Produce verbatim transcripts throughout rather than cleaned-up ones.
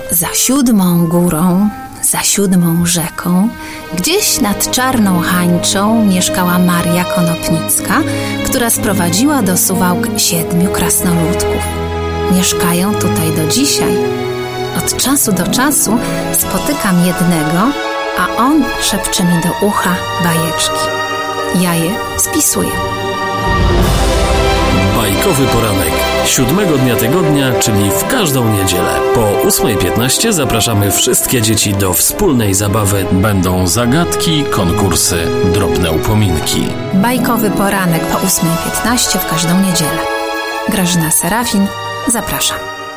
Za siódmą górą, za siódmą rzeką, gdzieś nad Czarną Hańczą mieszkała Maria Konopnicka, która sprowadziła do Suwałk siedmiu krasnoludków. Mieszkają tutaj do dzisiaj. Od czasu do czasu spotykam jednego, a on szepcze mi do ucha bajeczki. Ja je spisuję. Bajkowy poranek. Siódmego dnia tygodnia, czyli w każdą niedzielę. Po ósmej piętnaście zapraszamy wszystkie dzieci do wspólnej zabawy. Będą zagadki, konkursy, drobne upominki. Bajkowy poranek po ósmej piętnaście w każdą niedzielę. Grażyna Serafin, zapraszam.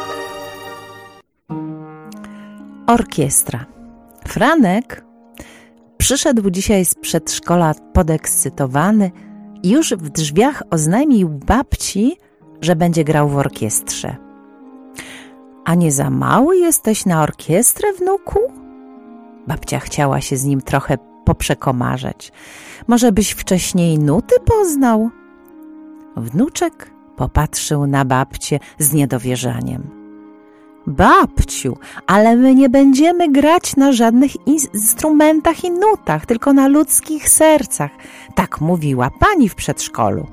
Orkiestra. Franek przyszedł dzisiaj z przedszkola podekscytowany i już w drzwiach oznajmił babci, że będzie grał w orkiestrze. A nie za mały jesteś na orkiestrę, wnuku? Babcia chciała się z nim trochę poprzekomarzać. Może byś wcześniej nuty poznał? Wnuczek popatrzył na babcię z niedowierzaniem. Babciu, ale my nie będziemy grać na żadnych instrumentach i nutach, tylko na ludzkich sercach. Tak mówiła pani w przedszkolu.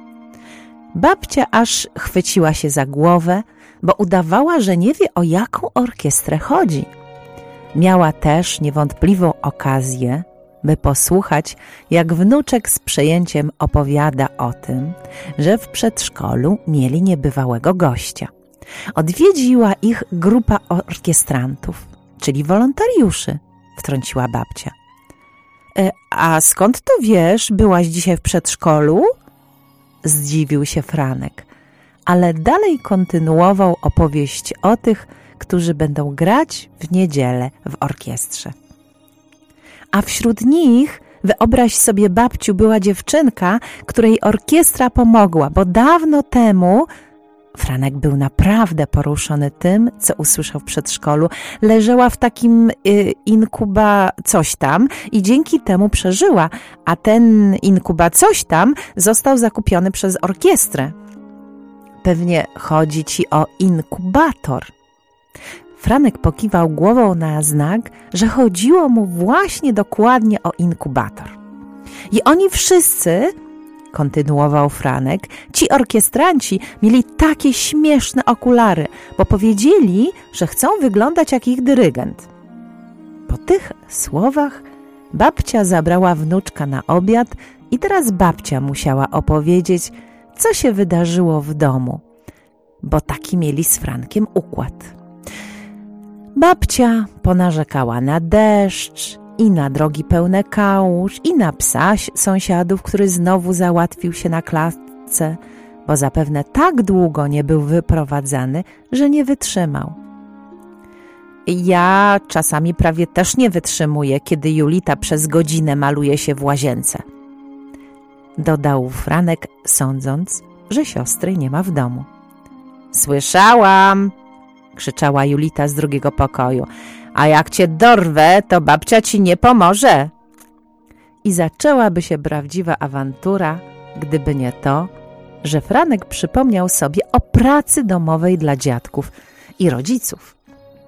Babcia aż chwyciła się za głowę, bo udawała, że nie wie, o jaką orkiestrę chodzi. Miała też niewątpliwą okazję, by posłuchać, jak wnuczek z przejęciem opowiada o tym, że w przedszkolu mieli niebywałego gościa. Odwiedziła ich grupa orkiestrantów, czyli wolontariuszy, wtrąciła babcia. E, a skąd to wiesz, byłaś dzisiaj w przedszkolu? Zdziwił się Franek, ale dalej kontynuował opowieść o tych, którzy będą grać w niedzielę w orkiestrze. A wśród nich, wyobraź sobie, babciu, była dziewczynka, której orkiestra pomogła, bo dawno temu Franek był naprawdę poruszony tym, co usłyszał w przedszkolu. Leżała w takim y, inkuba coś tam i dzięki temu przeżyła, a ten inkuba coś tam został zakupiony przez orkiestrę. Pewnie chodzi ci o inkubator. Franek pokiwał głową na znak, że chodziło mu właśnie dokładnie o inkubator. I oni wszyscy, kontynuował Franek, ci orkiestranci mieli takie śmieszne okulary, bo powiedzieli, że chcą wyglądać jak ich dyrygent. Po tych słowach babcia zabrała wnuczka na obiad i teraz babcia musiała opowiedzieć, co się wydarzyło w domu, bo taki mieli z Frankiem układ. Babcia ponarzekała na deszcz i na drogi pełne kałuż i na psa sąsiadów, który znowu załatwił się na klatce, bo zapewne tak długo nie był wyprowadzany, że nie wytrzymał. Ja czasami prawie też nie wytrzymuję, kiedy Julita przez godzinę maluje się w łazience, dodał Franek, sądząc, że siostry nie ma w domu. Słyszałam, krzyczała Julita z drugiego pokoju. A jak cię dorwę, to babcia ci nie pomoże. I zaczęłaby się prawdziwa awantura, gdyby nie to, że Franek przypomniał sobie o pracy domowej dla dziadków i rodziców.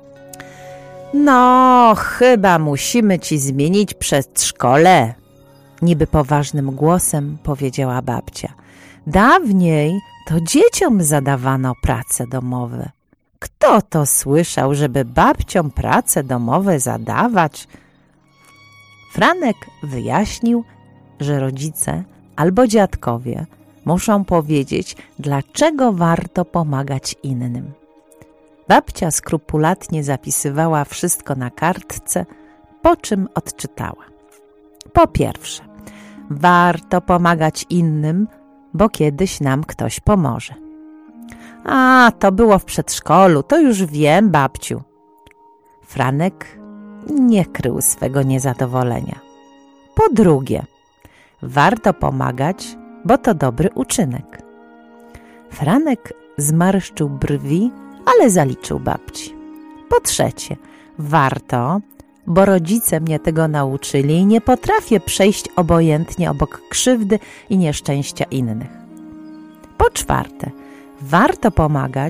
No, chyba musimy ci zmienić przedszkole, niby poważnym głosem powiedziała babcia. Dawniej to dzieciom zadawano prace domowe. Kto to słyszał, żeby babciom prace domowe zadawać? Franek wyjaśnił, że rodzice albo dziadkowie muszą powiedzieć, dlaczego warto pomagać innym. Babcia skrupulatnie zapisywała wszystko na kartce, po czym odczytała. Po pierwsze, warto pomagać innym, bo kiedyś nam ktoś pomoże. A, to było w przedszkolu, to już wiem, babciu. Franek nie krył swego niezadowolenia. Po drugie, warto pomagać, bo to dobry uczynek. Franek zmarszczył brwi, ale zaliczył babci. Po trzecie, warto, bo rodzice mnie tego nauczyli i nie potrafię przejść obojętnie obok krzywdy i nieszczęścia innych. Po czwarte, warto pomagać,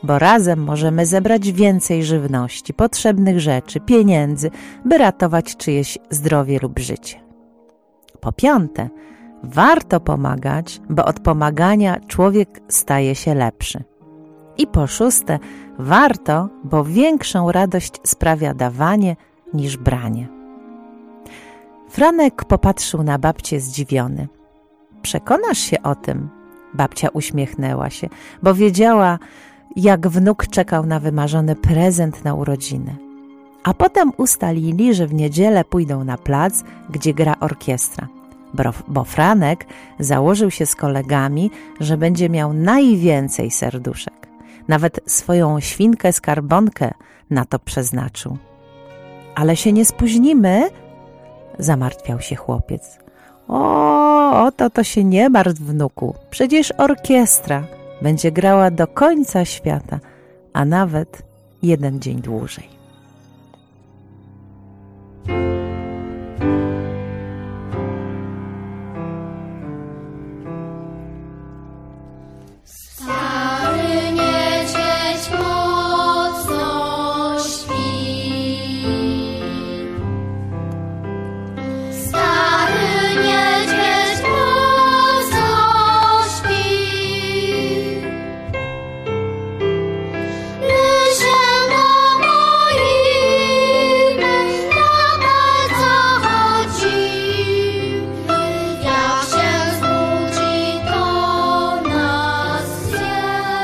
bo razem możemy zebrać więcej żywności, potrzebnych rzeczy, pieniędzy, by ratować czyjeś zdrowie lub życie. Po piąte, warto pomagać, bo od pomagania człowiek staje się lepszy. I po szóste, warto, bo większą radość sprawia dawanie niż branie. Franek popatrzył na babcię zdziwiony. Przekonasz się o tym? Babcia uśmiechnęła się, bo wiedziała, jak wnuk czekał na wymarzony prezent na urodziny. A potem ustalili, że w niedzielę pójdą na plac, gdzie gra orkiestra, bo, bo Franek założył się z kolegami, że będzie miał najwięcej serduszek. Nawet swoją świnkę skarbonkę na to przeznaczył. Ale się nie spóźnimy? Zamartwiał się chłopiec. O, o to to się nie martw, wnuku. Przecież orkiestra będzie grała do końca świata, a nawet jeden dzień dłużej. Stary niedźwiedź mocno śpi. Stary niedźwiedź mocno śpi. Leży na moim, na palca chodzi. Jak się zbudzi, to nas zje.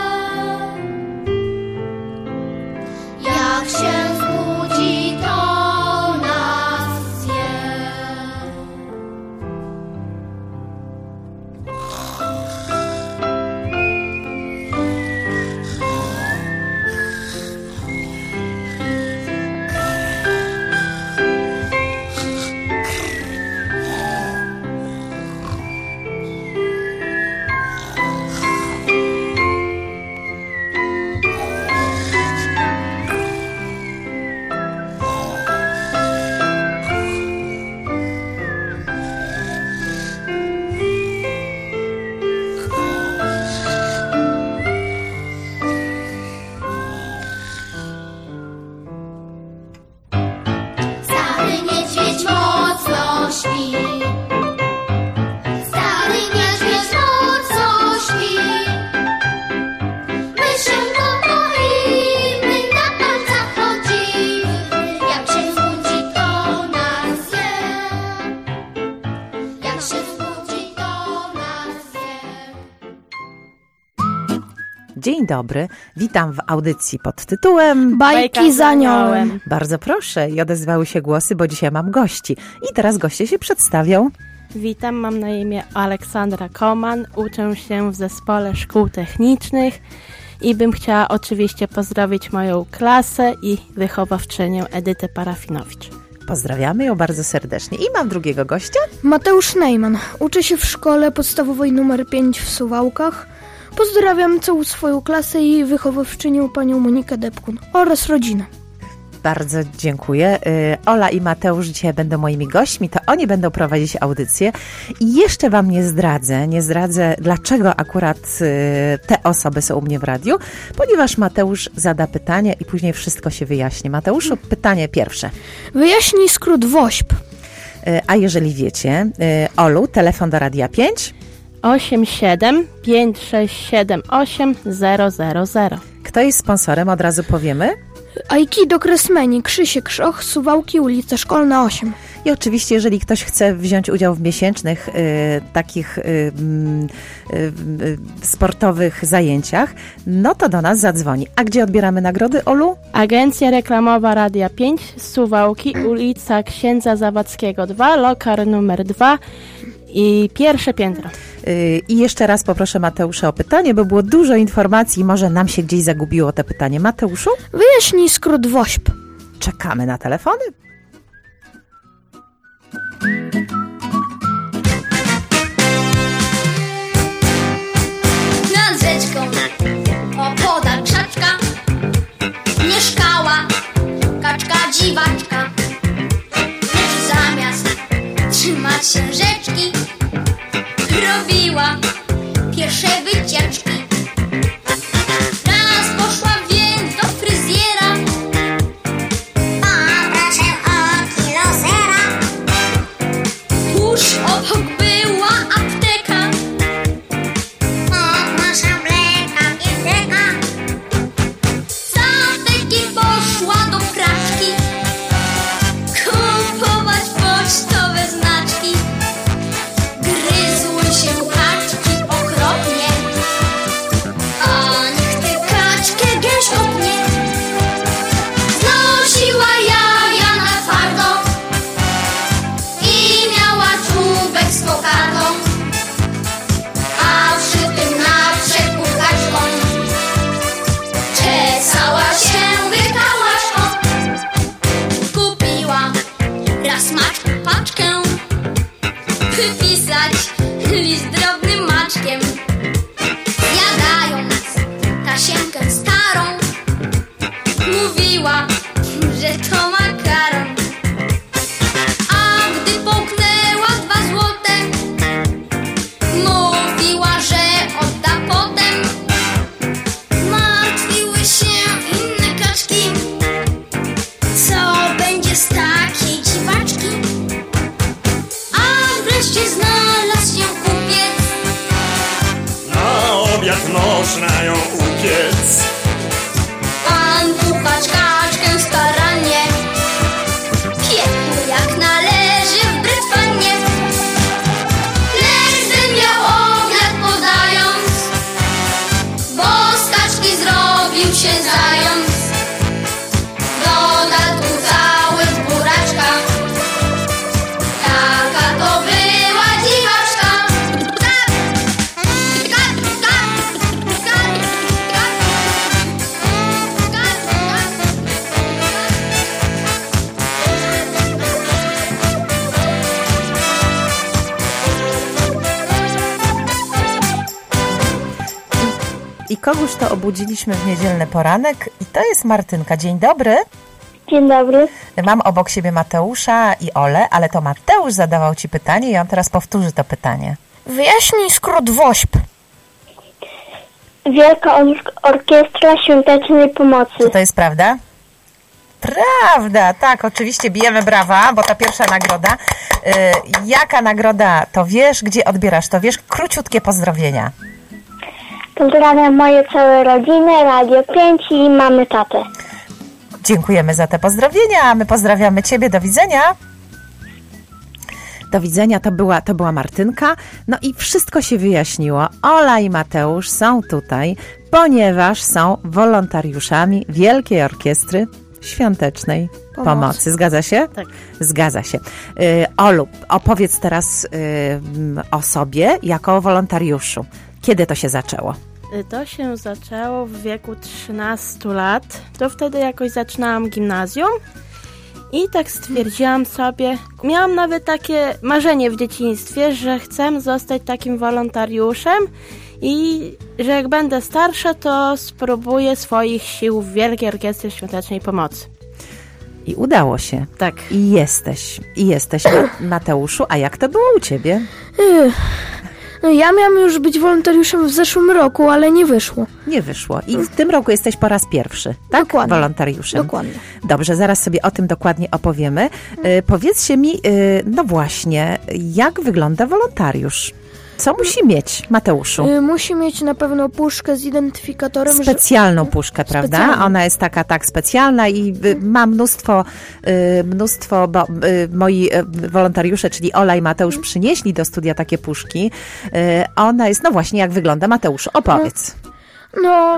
Jak się zbudzi, to nas zje. Stary niedźwiedź mocno śpi. Stary niedźwiedź mocno śpi. My się go boimy, na palcach chodzi. Jak się zbudzi, to nas zje. Jak się zbudzi, to nas zje. Dzień dobry, witam w audycji pod tytułem Bajki z aniołem. Bardzo proszę, i odezwały się głosy, bo dzisiaj mam gości. I teraz goście się przedstawią. Witam, mam na imię Aleksandra Koman, uczę się w zespole szkół technicznych i bym chciała oczywiście pozdrowić moją klasę i wychowawczynię Edytę Parafinowicz. Pozdrawiamy ją bardzo serdecznie. I mam drugiego gościa. Mateusz Neyman. Uczę się w szkole podstawowej numer pięć w Suwałkach. Pozdrawiam całą swoją klasę i wychowawczynię panią Monikę Depkun oraz rodzinę. Bardzo dziękuję. Y, Ola i Mateusz dzisiaj będą moimi gośćmi, to oni będą prowadzić audycję. I jeszcze wam nie zdradzę, nie zdradzę, dlaczego akurat y, te osoby są u mnie w radiu, ponieważ Mateusz zada pytanie i później wszystko się wyjaśni. Mateuszu, pytanie pierwsze. Wyjaśnij skrót WOŚP. Y, a jeżeli wiecie, y, Olu, telefon do Radia pięć. osiem siedem pięć sześć siedem osiem zero zero zero. Kto jest sponsorem, od razu powiemy. Aikido Kresmeni, Krzysiek Krzoch, Suwałki, ulica Szkolna osiem. I oczywiście, jeżeli ktoś chce wziąć udział w miesięcznych y, takich y, y, y, sportowych zajęciach, no to do nas zadzwoni. A gdzie odbieramy nagrody, Olu? Agencja Reklamowa Radia pięć, Suwałki, ulica Księdza Zawadzkiego dwa, lokal numer dwa i pierwsze piętro. Y, I jeszcze raz poproszę Mateusza o pytanie, bo było dużo informacji i może nam się gdzieś zagubiło te pytanie. Mateuszu? Wyjaśnij skrót WOŚP. Czekamy na telefony. Nad rzeczką opodal krzaczka mieszkała kaczka dziwaczka. Lecz zamiast trzymać się rzeczki, robiła pierwsze wycieczki. Raz poszła że to makaron. A gdy połknęła dwa złote, mówiła, że odda potem. Martwiły się inne kaczki, co będzie z takiej dziwaczki. A wreszcie znalazł się kupiec. Na obiad można ją upiec. Pan puchacz kaczkę starannie piekł jak należy w brytwanie. Lecz gdy miał obiad podając, bo z kaczki zrobił się zając. W dodatku cały w buraczkach, taka to była dziwaczka. Kat, kat, kat, kat, kat, kat, I kogoś to obudziliśmy w niedzielny poranek i to jest Martynka. Dzień dobry. Dzień dobry. Mam obok siebie Mateusza i Olę, ale to Mateusz zadawał Ci pytanie i on teraz powtórzy to pytanie. Wyjaśnij skrót WOŚP. Wielka Or- Orkiestra Świątecznej Pomocy. Czy to jest prawda? Prawda, tak, oczywiście bijemy brawa, bo to pierwsza nagroda. Yy, jaka nagroda, to wiesz, gdzie odbierasz, to wiesz, króciutkie pozdrowienia. Pozdrawiam moje całe rodziny, Radio pięć i mamy tatę. Dziękujemy za te pozdrowienia, a my pozdrawiamy Ciebie, do widzenia. Do widzenia, to była, to była Martynka. No i wszystko się wyjaśniło. Ola i Mateusz są tutaj, ponieważ są wolontariuszami Wielkiej Orkiestry Świątecznej Pomocy. Pomocy. Zgadza się? Tak. Zgadza się. Y, Olu, opowiedz teraz y, o sobie jako wolontariuszu. Kiedy to się zaczęło? To się zaczęło w wieku trzynastu lat. To wtedy jakoś zaczynałam gimnazjum i tak stwierdziłam sobie, miałam nawet takie marzenie w dzieciństwie, że chcę zostać takim wolontariuszem i że jak będę starsza, to spróbuję swoich sił w Wielkiej Orkiestrze Świątecznej Pomocy. I udało się. Tak. I jesteś. I jesteś, Ma- Mateuszu. A jak to było u Ciebie? Ech, No ja miałam już być wolontariuszem w zeszłym roku, ale nie wyszło. Nie wyszło. I w tym roku jesteś po raz pierwszy, tak? Dokładnie. Wolontariuszem. Dokładnie. Dobrze, zaraz sobie o tym dokładnie opowiemy. E, powiedzcie mi, e, no właśnie, jak wygląda wolontariusz? Co musi mieć, Mateuszu? Y, musi mieć na pewno puszkę z identyfikatorem. że- Specjalną puszkę, prawda? Specjalną. Ona jest taka, tak, specjalna i y, ma mnóstwo, y, mnóstwo, bo y, moi y, wolontariusze, czyli Ola i Mateusz, przynieśli do studia takie puszki. Y, ona jest, no właśnie, jak wygląda? Mateuszu, opowiedz. No,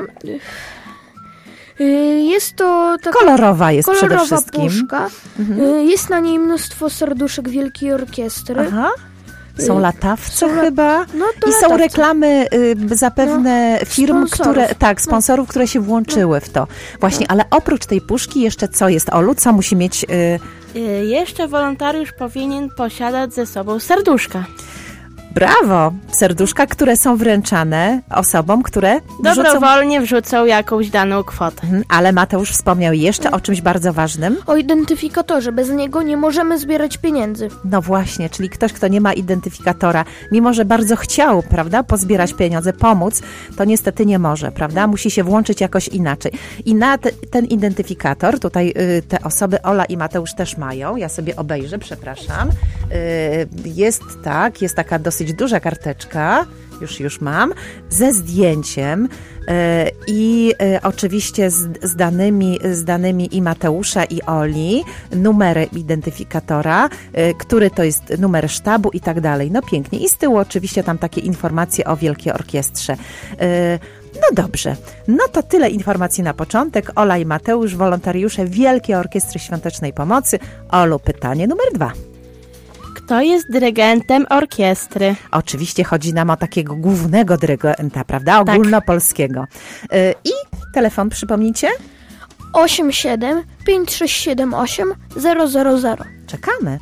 y, jest to taka Kolorowa jest przede kolorowa wszystkim. puszka. Y, jest na niej mnóstwo serduszek Wielkiej Orkiestry. Aha. Są Y, latawce są la- chyba. No to I są latawce. reklamy y, zapewne firm, sponsorów. które, tak, sponsorów, które się włączyły w to. Właśnie, ale oprócz tej puszki jeszcze co jest, Olu? Co musi mieć... Y, Y, Jeszcze wolontariusz powinien posiadać ze sobą serduszka. Brawo! Serduszka, które są wręczane osobom, które wrzucą... Dobrowolnie wrzucą jakąś daną kwotę. Mhm, ale Mateusz wspomniał jeszcze o czymś bardzo ważnym. O identyfikatorze. Bez niego nie możemy zbierać pieniędzy. No właśnie, czyli ktoś, kto nie ma identyfikatora, mimo że bardzo chciał, prawda, pozbierać pieniądze, pomóc, to niestety nie może, prawda? Musi się włączyć jakoś inaczej. I na te, ten identyfikator, tutaj y, te osoby, Ola i Mateusz też mają, ja sobie obejrzę, przepraszam. Y, jest tak, jest taka dosyć duża karteczka, już, już mam, ze zdjęciem e, i e, oczywiście z, z, danymi, z danymi i Mateusza i Oli, numer identyfikatora, e, który to jest numer sztabu i tak dalej. No pięknie. I z tyłu oczywiście tam takie informacje o Wielkiej Orkiestrze. E, No dobrze, no to tyle informacji na początek. Ola i Mateusz, wolontariusze Wielkiej Orkiestry Świątecznej Pomocy. Olu, pytanie numer dwa. Kto jest dyrygentem orkiestry? Oczywiście chodzi nam o takiego głównego dyrygenta, prawda? Ogólnopolskiego. Yy, I telefon, przypomnijcie? osiem siedem pięć sześć siedem osiem zero zero zero. Czekamy.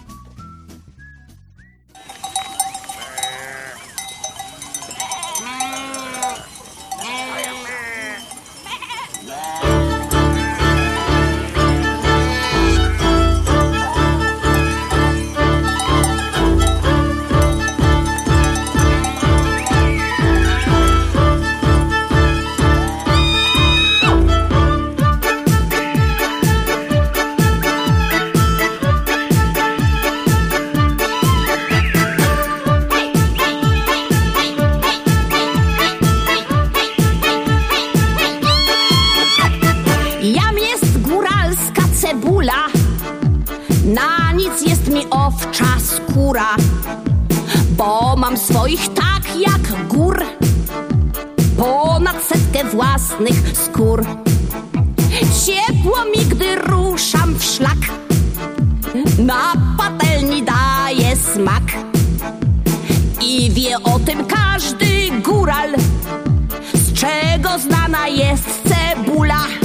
cebula. Na nic jest mi owcza skóra, bo mam swoich tak jak gór, ponad setkę własnych skór. Ciepło mi, gdy ruszam w szlak, na patelni daje smak. I wie o tym każdy góral, z czego znana jest cebula.